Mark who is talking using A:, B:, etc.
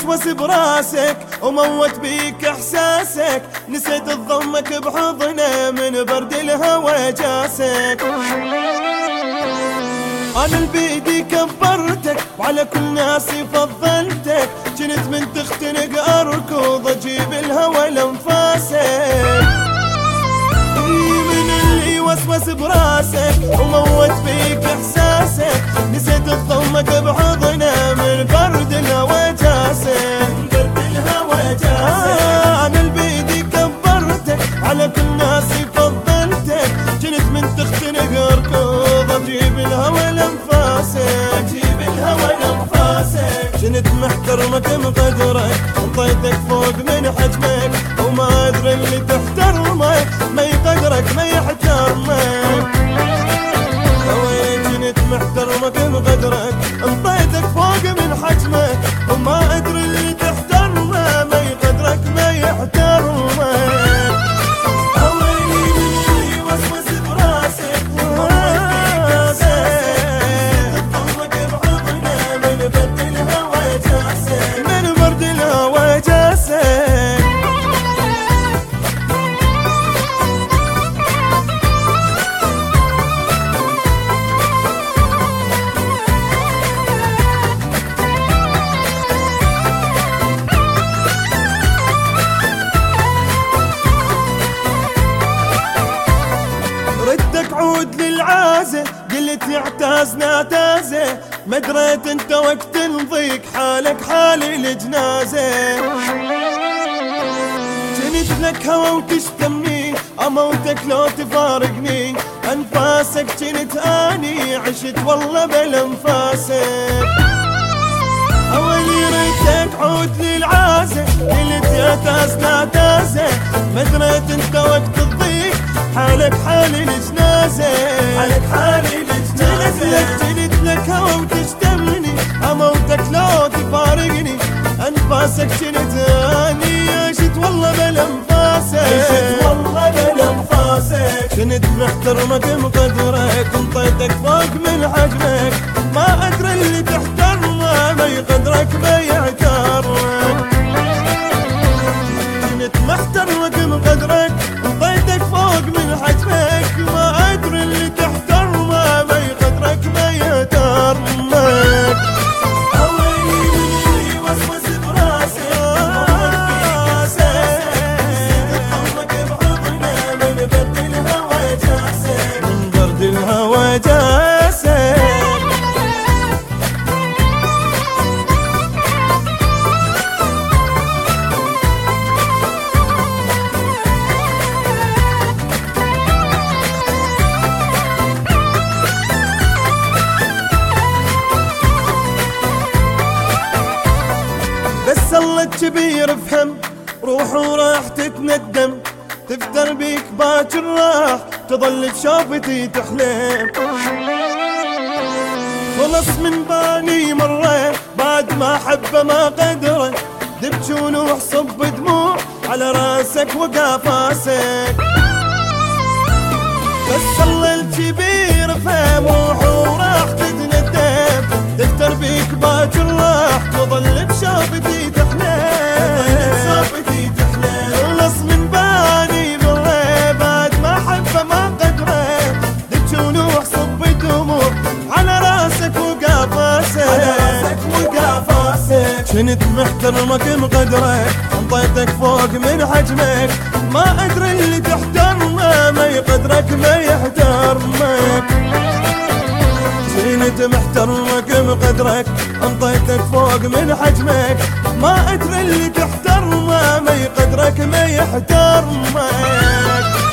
A: وسوس براسك وموت بيك احساسك، نسيت تضمك بحضنه من برد الهوى جاسك. انا البيدي كبرتك وعلى كل ناسي فضلتك، جنت من تختنق اركض اجيب الهوى لانفاسك. من اللي وسوس براسك وموت بيك احساسك، نسيت تضمك بحضنه من برد الهوى جاسك. انا البيدي كبرتك على كل ناسي فضلتك، جنت من تختنق اركض اجيب الهوى لانفاسك. جنت محترمك مقدرك، انطيتك فوق من حجمك وما ادري اللي تحترمك ما يقدرك ما يحترمك. جنت محترمك مقدرك، انطيتك فوق من حجمك وما ادري اللي تحترمه ما يقدرك ما يحترمك. ردك عود للعازة، قلت يعتازنا تازة، ما دريت انت وقت نضيق حالك حالي الجنازة. جنت لك هوى وتشتمني اموتك لو تفارقني، انفاسك جنت اني عشت والله بلا انفاسك. اولي ريتك عود للعازة، قلت يعتازنا تازة، ما دريت انت وقت الضيق حالك حالي الجنازة. جنت لك هوى وتشتمني اموتك لو تفارقني، انفاسك جنت اني عشت والله بلا انفاسك. جنت محترمك مقدرك، انطيتك فوق من حجمك ما ادري اللي تحترمه ما يقدرك ما يعترمك. جنت محترمك مقدرك، انطيتك فوق من حجمك ما ادري اللي تحترمه ما يقدرك ما يحترمك. من برد الهوى جاسك. بس الله الكبير افهم، روح وراح تتندم، تفتر بيك باكر راح تظل بشوفتي تحلم. خلص من بالي مرة بعد ما حبه ما قدره، دبج ونوح صب دموع على راسك وقفاسك. بس الله الكبير افهم، روح وراح تتندم، تفتر بيك باكر راح تظل بشوفتي تحلم. خلص من بالي مرة بعد ما حبه ما قدره، دبج ونوح صب دموع على راسك وقفاسك. جنت محترمك مقدرك، انطيتك فوق من حجمك ما ادري اللي تحترمه ما يقدرك ما يحترمك. جنت محترمك مقدرك، انطيتك فوق من حجمك ما ادري اللي تحترمه ما يقدرك ما يحترمك.